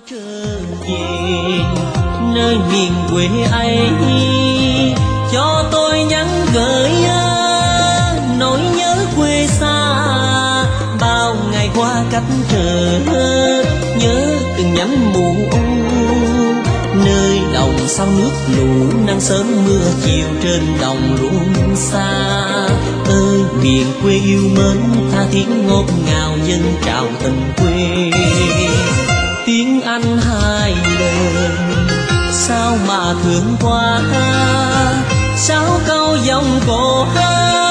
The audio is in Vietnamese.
trở về nơi miền quê ấy, cho tôi nhắn gửi nỗi nhớ quê xa. Bao ngày qua cách trở, nhớ từng nhắn mù nơi đồng sau nước lũ, nắng sớm mưa chiều trên đồng ruộng xa. Ơi miền quê yêu mến, tha thiết ngọt ngào dân trào tình quê. Tiếng Anh hai lời sao mà thương quá, sao câu dòng cổ hát